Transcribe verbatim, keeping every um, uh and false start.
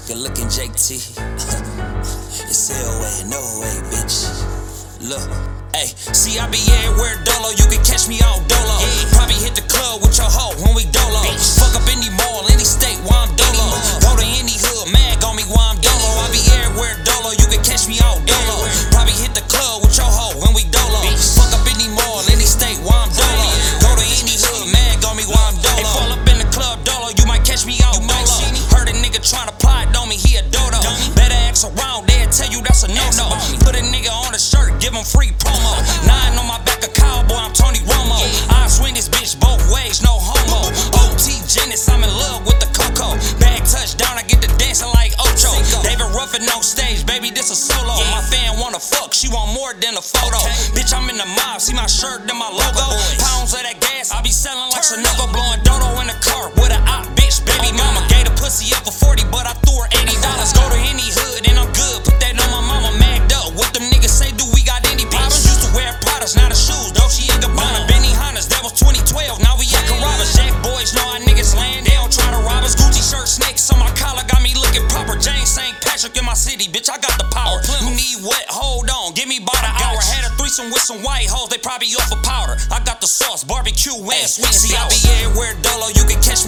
Good looking J T. It's L way, no way, bitch. Look, ayy, see I be everywhere dolo. You can catch me all dolo. Yeah. Probably hit the club with your hoe when we dolo. Bitch. Fuck up any mall, any state while I'm dolo. Go to any hood, mag on me while I'm dolo. I be everywhere dolo. You can catch me all dolo. Probably hit the club with your hoe when we dolo. Bitch. Fuck up any mall, any state while I'm dolo. Go to any hood, mag on me while I'm dolo. Hey, fall up in the club dolo. You might catch me all dolo. Heard a nigga tryna plot on me, he a dodo. Better ask around, they'll tell you that's a no-no. Put a nigga on a shirt, give him free promo. Nine on my back, a cowboy, I'm Tony Romo. I swing this bitch both ways, no homo. O T Genesis, I'm in love with the Coco. Bag touchdown, I get to dancing like Ocho. David Ruffin on stage, baby, this a solo. My fan wanna fuck, she want more than a photo. Bitch, I'm in the mob, see my shirt, then my logo. Pounds of that gas, I be selling like Sunoco. Blowing dodo in the car with a op, bitch, baby mama. Gave the pussy up for forty, but I threw her eighty dollars. Go to any hood and I'm good, put that on my mama, magged up. What them niggas say, do we got any problems? Used to wear products, now the shoes, Dolce and Gabbana. Benny Hannas, that was twenty twelve, now we at Carrabba's. Jack boys know our niggas land, they don't try to rob us. Gucci shirt, snakes on my collar, got me looking proper. James Saint Patrick in my city, bitch, I got the power. You need what? Hold on, give me about an hour. Had a threesome with some white hoes, they probably off of powder. I got the sauce, barbecue and sweet and sour. See, I be everywhere dolo, you can catch